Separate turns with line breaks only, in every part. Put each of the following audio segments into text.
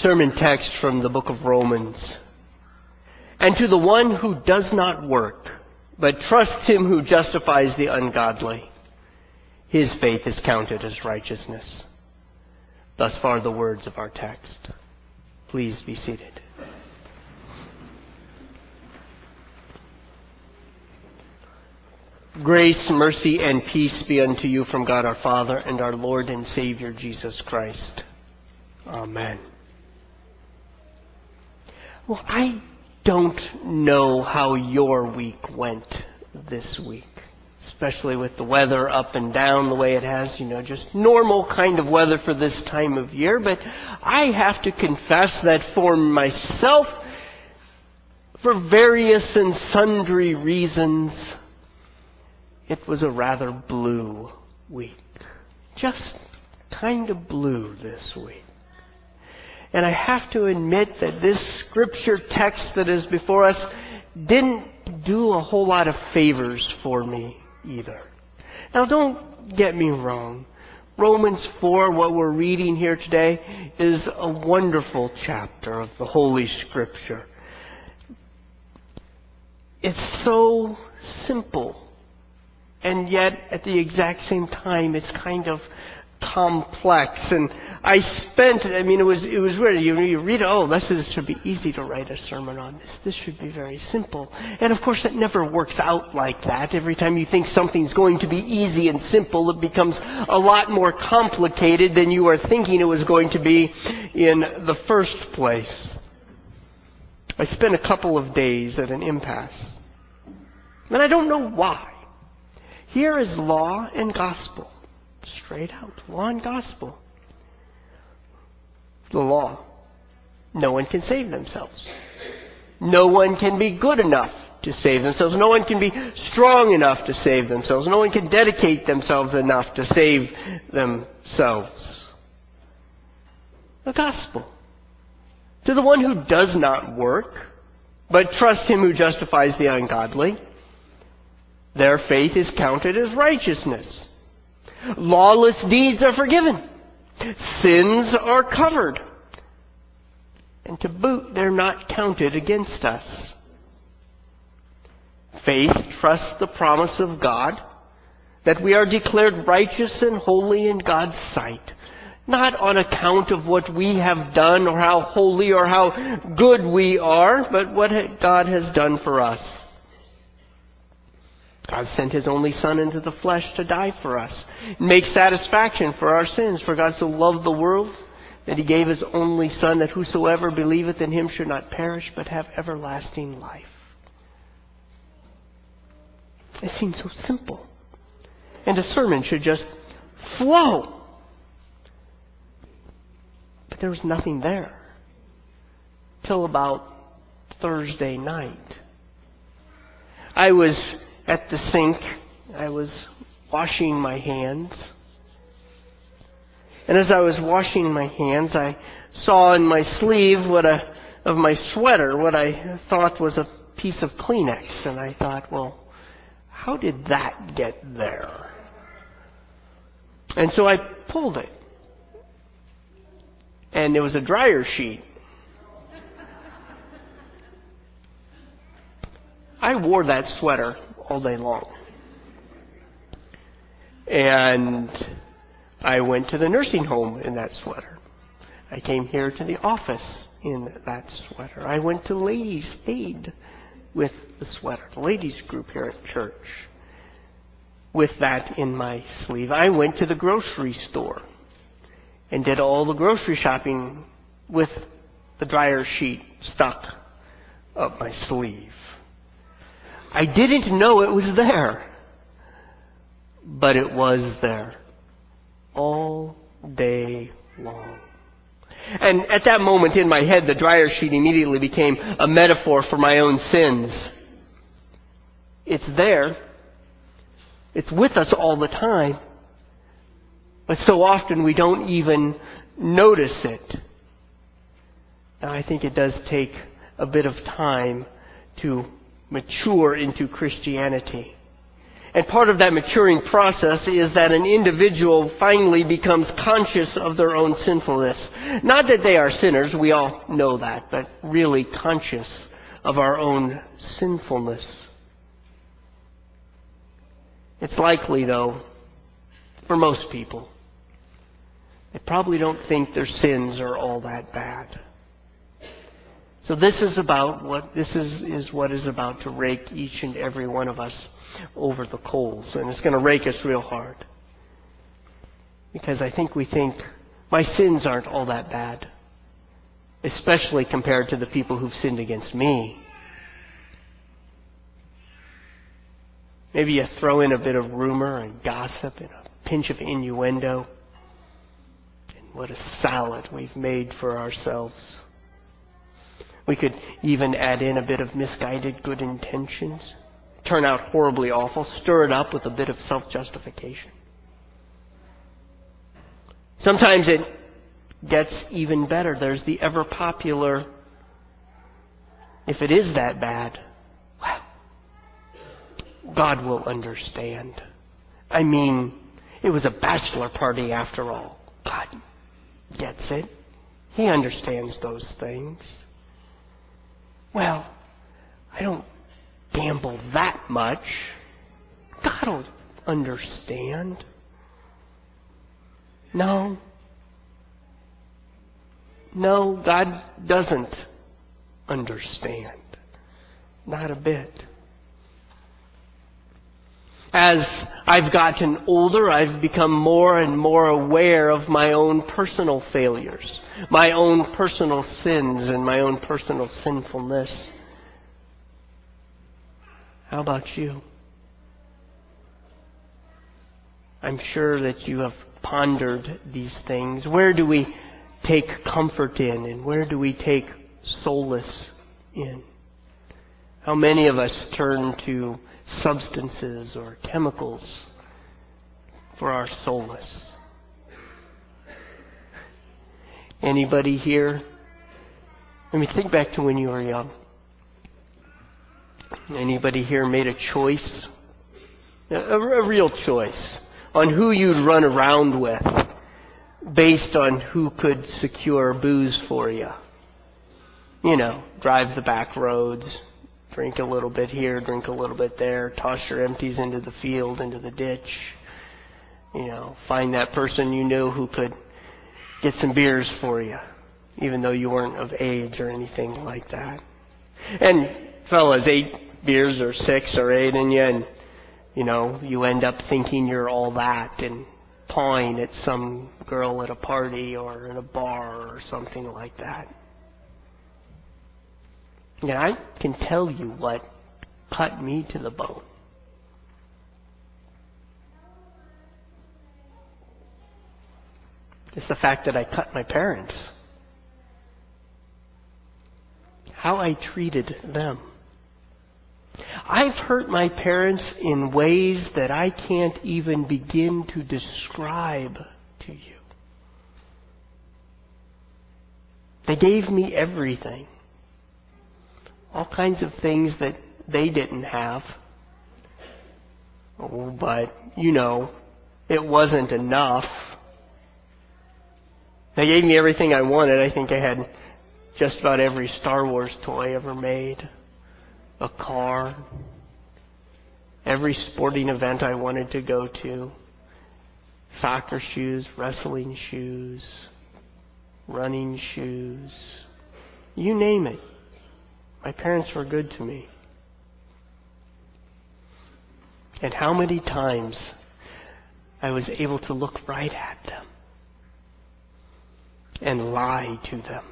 sermon text from the book of Romans. And to the one who does not work, but trusts him who justifies the ungodly, his faith is counted as righteousness. Thus far the words of our text. Please be seated. Grace, mercy, and peace be unto you from God our Father and our Lord and Savior Jesus Christ. Amen. Well, I don't know how your week went this week, especially with the weather up and down the way it has, just normal kind of weather for this time of year. But I have to confess that for myself, for various and sundry reasons, it was a rather blue week. Just kind of blue this week. And I have to admit that this scripture text that is before us didn't do a whole lot of favors for me either. Now don't get me wrong. Romans 4, what we're reading here today, is a wonderful chapter of the Holy Scripture. It's so simple. And yet, at the exact same time, it's kind of complex. And I spent, it was weird. You read it, this should be easy to write a sermon on this. This should be very simple. And of course, it never works out like that. Every time you think something's going to be easy and simple, it becomes a lot more complicated than you were thinking it was going to be in the first place. I spent a couple of days at an impasse. And I don't know why. Here is law and gospel. Straight out. Law and gospel. The law. No one can save themselves. No one can be good enough to save themselves. No one can be strong enough to save themselves. No one can dedicate themselves enough to save themselves. The gospel. To the one who does not work, but trusts him who justifies the ungodly, their faith is counted as righteousness. Lawless deeds are forgiven. Sins are covered. And to boot, they're not counted against us. Faith trusts the promise of God that we are declared righteous and holy in God's sight, not on account of what we have done or how holy or how good we are, but what God has done for us. God sent His only Son into the flesh to die for us, make satisfaction for our sins. For God so loved the world that He gave His only Son, that whosoever believeth in Him should not perish but have everlasting life. It seems so simple. And a sermon should just flow. But there was nothing there till about Thursday night. I was at the sink. I was washing my hands. And as I was washing my hands, I saw in my sleeve of my sweater what I thought was a piece of Kleenex. And I thought, well, how did that get there? And so I pulled it. And it was a dryer sheet. I wore that sweater all day long. And I went to the nursing home in that sweater. I came here to the office in that sweater. I went to Ladies' Aid with the sweater, the ladies group here at church, with that in my sleeve. I went to the grocery store and did all the grocery shopping with the dryer sheet stuck up my sleeve. I didn't know it was there, but it was there all day long. And at that moment in my head, the dryer sheet immediately became a metaphor for my own sins. It's there. It's with us all the time. But so often we don't even notice it. And I think it does take a bit of time to mature into Christianity. And part of that maturing process is that an individual finally becomes conscious of their own sinfulness. Not that they are sinners, we all know that, but really conscious of our own sinfulness. It's likely, though, for most people, they probably don't think their sins are all that bad. So this is what is about to rake each and every one of us over the coals, and it's going to rake us real hard. Because I think we think my sins aren't all that bad, especially compared to the people who've sinned against me. Maybe you throw in a bit of rumor and gossip and a pinch of innuendo. And what a salad we've made for ourselves. We could even add in a bit of misguided good intentions. Turn out horribly awful. Stir it up with a bit of self-justification. Sometimes it gets even better. There's the ever popular, if it is that bad, well, God will understand. I mean, it was a bachelor party after all. God gets it. He understands those things. Well, I don't gamble that much. God will understand. No, God doesn't understand. Not a bit. As I've gotten older, I've become more and more aware of my own personal failures, my own personal sins, and my own personal sinfulness. How about you? I'm sure that you have pondered these things. Where do we take comfort in, and where do we take solace in? How many of us turn to substances or chemicals for our solace? Anybody here? Let me think back to when you were young. Anybody here made a choice? A real choice on who you'd run around with based on who could secure booze for you. You know, drive the back roads, drink a little bit here, drink a little bit there, toss your empties into the field, into the ditch. You know, find that person you knew who could get some beers for you, even though you weren't of age or anything like that. And fellas, 8 beers or 6 or 8 in you, and you know, you end up thinking you're all that and pawing at some girl at a party or in a bar or something like that. And I can tell you what cut me to the bone. It's the fact that I cut my parents. How I treated them. I've hurt my parents in ways that I can't even begin to describe to you. They gave me everything. All kinds of things that they didn't have. Oh, but, you know, it wasn't enough. They gave me everything I wanted. I think I had just about every Star Wars toy ever made. A car. Every sporting event I wanted to go to. Soccer shoes, wrestling shoes, running shoes. You name it. My parents were good to me. And how many times I was able to look right at them and lie to them.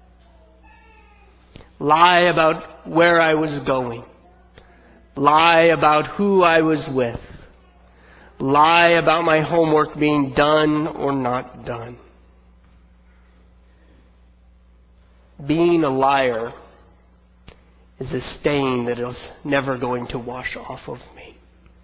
Lie about where I was going. Lie about who I was with. Lie about my homework being done or not done. Being a liar is a stain that is never going to wash off of me.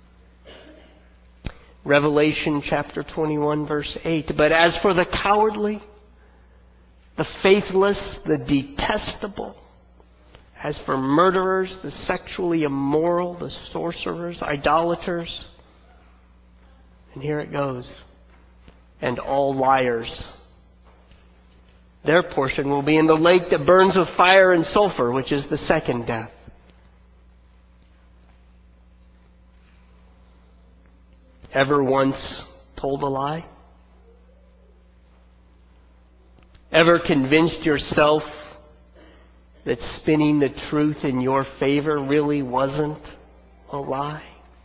Revelation chapter 21 verse 8. But as for the cowardly, the faithless, the detestable, As for murderers, the sexually immoral, the sorcerers, idolaters, and here it goes, and all liars, their portion will be in the lake that burns with fire and sulfur, which is the second death. Ever once told a lie? Ever convinced yourself that spinning the truth in your favor really wasn't a lie?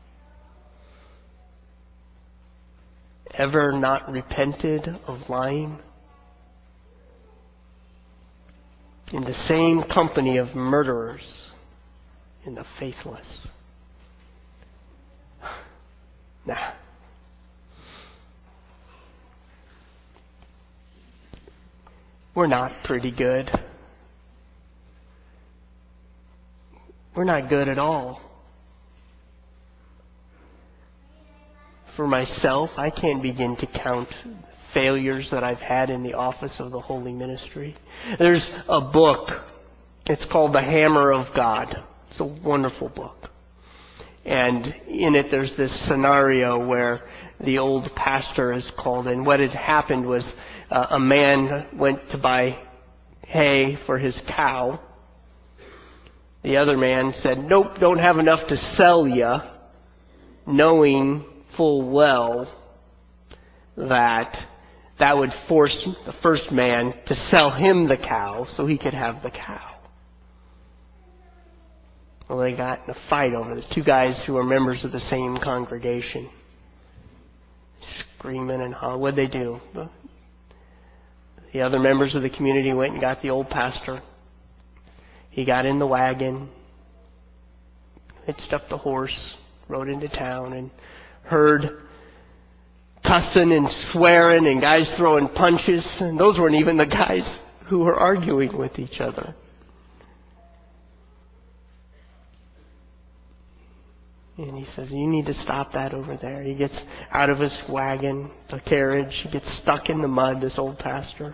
Ever not repented of lying? In the same company of murderers and the faithless. Nah. We're not pretty good. We're not good at all. For myself, I can't begin to count failures that I've had in the office of the Holy Ministry. There's a book. It's called The Hammer of God. It's a wonderful book. And in it there's this scenario where the old pastor is called in. What had happened was a man went to buy hay for his cow. The other man said, "Nope, don't have enough to sell ya," knowing full well that would force the first man to sell him the cow so he could have the cow. Well, they got in a fight over this. Two guys who were members of the same congregation. Screaming and hollering. What'd they do? The other members of the community went and got the old pastor. He got in the wagon, hitched up the horse, rode into town, and heard cussing and swearing and guys throwing punches. And those weren't even the guys who were arguing with each other. And he says, "You need to stop that over there." He gets out of his wagon, the carriage. He gets stuck in the mud, this old pastor.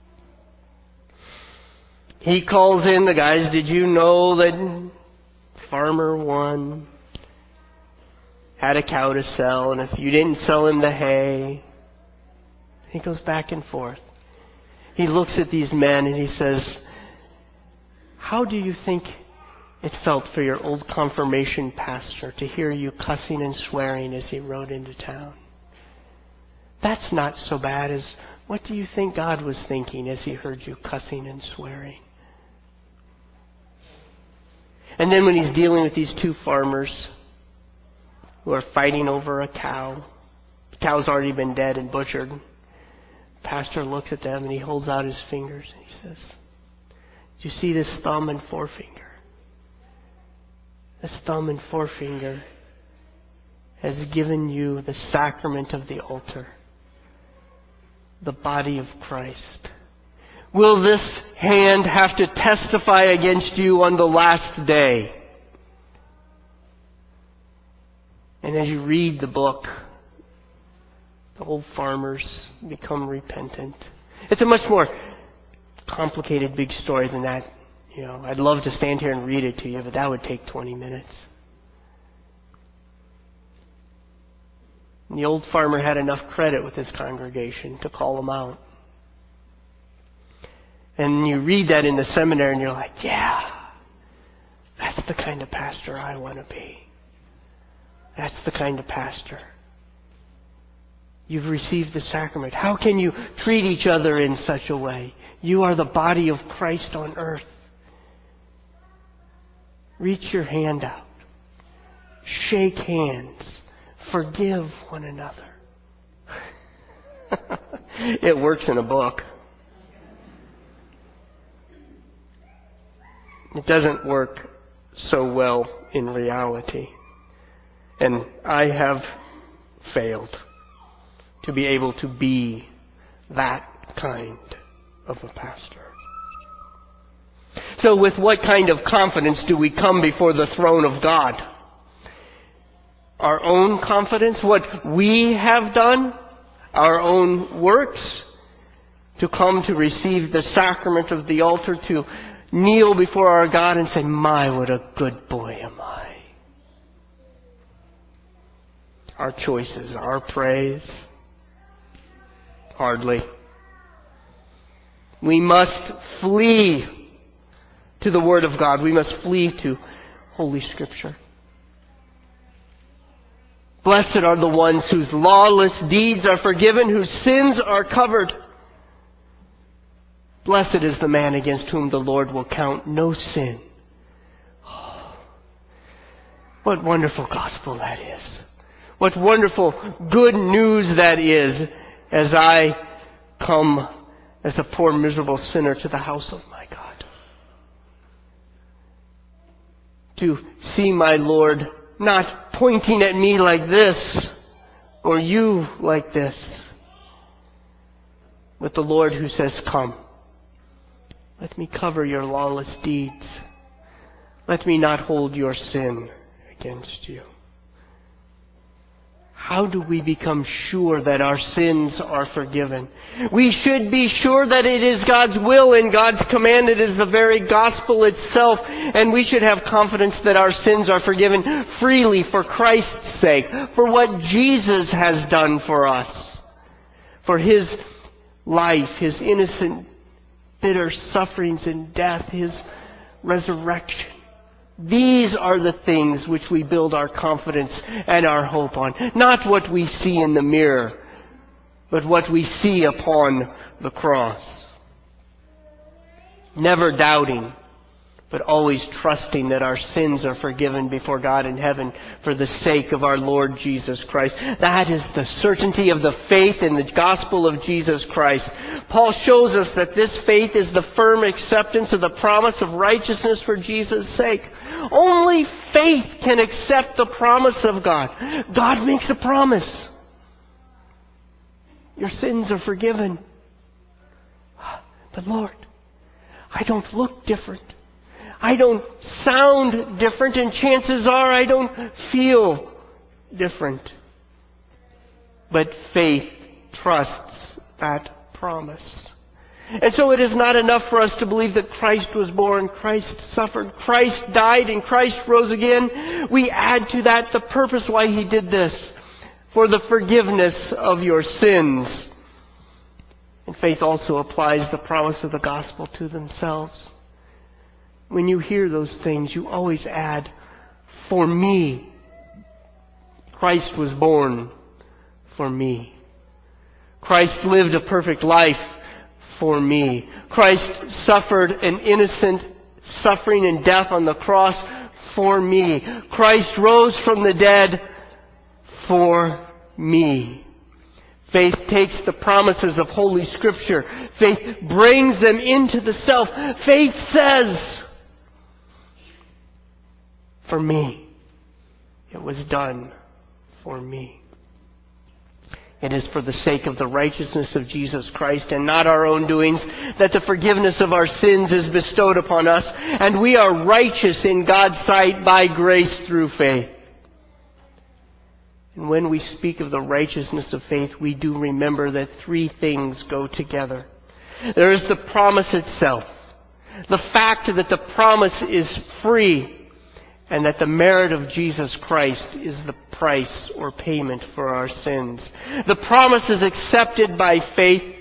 He calls in the guys, "Did you know that Farmer 1 had a cow to sell, and if you didn't sell him the hay?" He goes back and forth. He looks at these men and he says, "How do you think it felt for your old confirmation pastor to hear you cussing and swearing as he rode into town? That's not so bad as what do you think God was thinking as he heard you cussing and swearing?" And then when he's dealing with these two farmers who are fighting over a cow, the cow's already been dead and butchered, the pastor looks at them and he holds out his fingers and he says, "Do you see this thumb and forefinger? This thumb and forefinger has given you the sacrament of the altar, the body of Christ. Will this hand have to testify against you on the last day?" And as you read the book, the old farmers become repentant. It's a much more complicated, big story than that. You know, I'd love to stand here and read it to you, but that would take 20 minutes. And the old farmer had enough credit with his congregation to call them out. And you read that in the seminary and you're like, yeah, that's the kind of pastor I want to be. That's the kind of pastor. You've received the sacrament. How can you treat each other in such a way? You are the body of Christ on earth. Reach your hand out. Shake hands. Forgive one another. It works in a book. It doesn't work so well in reality. And I have failed to be able to be that kind of a pastor. So with what kind of confidence do we come before the throne of God? Our own confidence, what we have done, our own works, to come to receive the sacrament of the altar, to kneel before our God and say, my, what a good boy am I. Our choices, our praise? Hardly. We must flee to the Word of God. We must flee to Holy Scripture. Blessed are the ones whose lawless deeds are forgiven, whose sins are covered. Blessed is the man against whom the Lord will count no sin. Oh, what wonderful gospel that is. What wonderful good news that is as I come as a poor miserable sinner to the house of my God. To see my Lord not pointing at me like this or you like this, but the Lord who says, come. Let me cover your lawless deeds. Let me not hold your sin against you. How do we become sure that our sins are forgiven? We should be sure that it is God's will and God's command. It is the very gospel itself. And we should have confidence that our sins are forgiven freely for Christ's sake, for what Jesus has done for us, for His life, His innocent, bitter sufferings and death, His resurrection. These are the things which we build our confidence and our hope on. Not what we see in the mirror, but what we see upon the cross. Never doubting, but always trusting that our sins are forgiven before God in heaven for the sake of our Lord Jesus Christ. That is the certainty of the faith in the gospel of Jesus Christ. Paul shows us that this faith is the firm acceptance of the promise of righteousness for Jesus' sake. Only faith can accept the promise of God. God makes a promise. Your sins are forgiven. But Lord, I don't look different. I don't sound different, and chances are I don't feel different. But faith trusts that promise. And so it is not enough for us to believe that Christ was born, Christ suffered, Christ died, and Christ rose again. We add to that the purpose why He did this, for the forgiveness of your sins. And faith also applies the promise of the gospel to themselves. When you hear those things, you always add, for me. Christ was born for me. Christ lived a perfect life for me. Christ suffered an innocent suffering and death on the cross for me. Christ rose from the dead for me. Faith takes the promises of Holy Scripture. Faith brings them into the self. Faith says, for me, it was done for me. It is for the sake of the righteousness of Jesus Christ and not our own doings that the forgiveness of our sins is bestowed upon us, and we are righteous in God's sight by grace through faith. And when we speak of the righteousness of faith, we do remember that three things go together. There is the promise itself, the fact that the promise is free, and that the merit of Jesus Christ is the price or payment for our sins. The promise is accepted by faith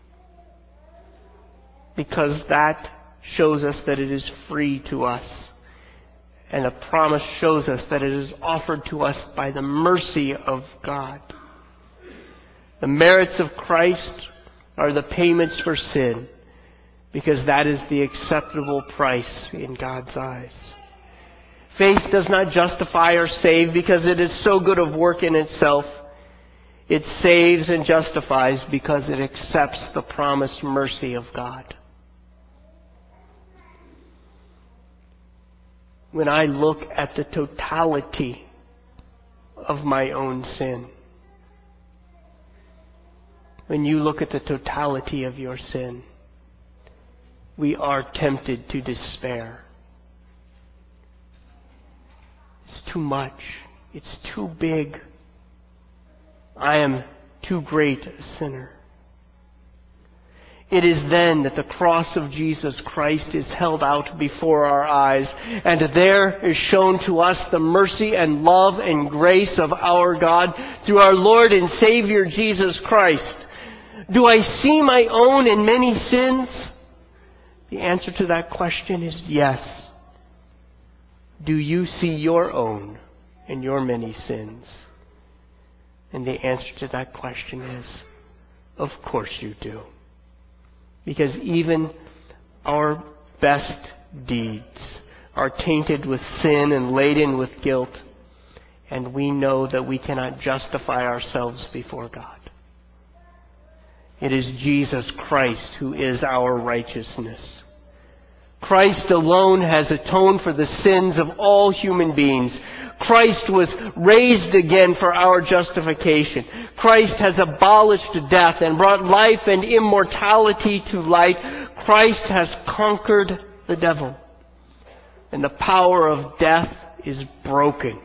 because that shows us that it is free to us. And the promise shows us that it is offered to us by the mercy of God. The merits of Christ are the payments for sin, because that is the acceptable price in God's eyes. Faith does not justify or save because it is so good of work in itself. It saves and justifies because it accepts the promised mercy of God. When I look at the totality of my own sin, when you look at the totality of your sin, we are tempted to despair. It's too much. It's too big. I am too great a sinner. It is then that the cross of Jesus Christ is held out before our eyes, and there is shown to us the mercy and love and grace of our God through our Lord and Savior Jesus Christ. Do I see my own in many sins? The answer to that question is yes. Do you see your own in your many sins? And the answer to that question is, of course you do. Because even our best deeds are tainted with sin and laden with guilt, and we know that we cannot justify ourselves before God. It is Jesus Christ who is our righteousness. Christ alone has atoned for the sins of all human beings. Christ was raised again for our justification. Christ has abolished death and brought life and immortality to light. Christ has conquered the devil. And the power of death is broken.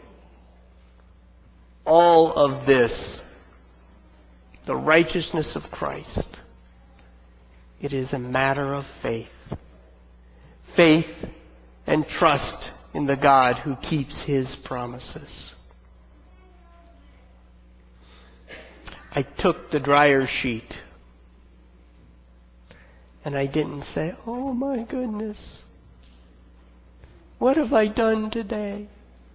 All of this, the righteousness of Christ, it is a matter of faith. Faith and trust in the God who keeps His promises. I took the dryer sheet and I didn't say, oh my goodness, what have I done today?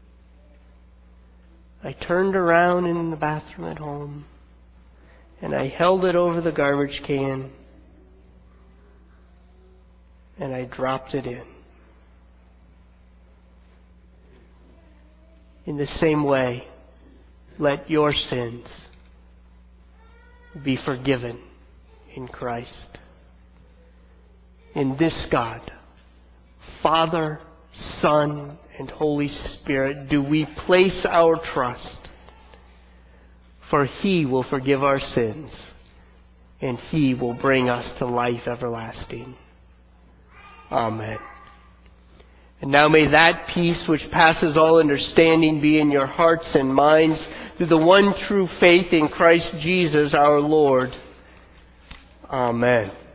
I turned around in the bathroom at home and I held it over the garbage can and I dropped it in. In the same way, let your sins be forgiven in Christ. In this God, Father, Son, and Holy Spirit, do we place our trust. For He will forgive our sins, and He will bring us to life everlasting. Amen. And now may that peace which passes all understanding be in your hearts and minds through the one true faith in Christ Jesus our Lord. Amen.